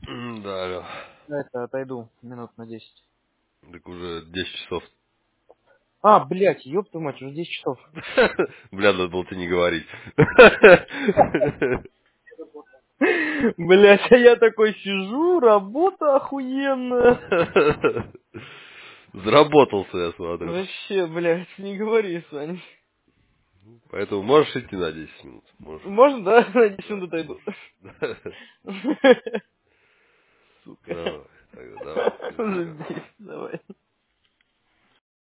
Да, алло. Я это отойду минут на 10. Так уже 10 часов. А, блядь, ёб твою мать, уже 10 часов. Бля, надо было тебе не говорить. Блядь, а я такой сижу, работа охуенная. Заработался, я смотрю. Вообще, блядь, не говори, Сань. Поэтому можешь идти на 10 минут. Можешь. Можно, да? На 10 Да, минут отойду. можешь. Сука. Давай, тогда давай. Уже Пизди, 10, давай.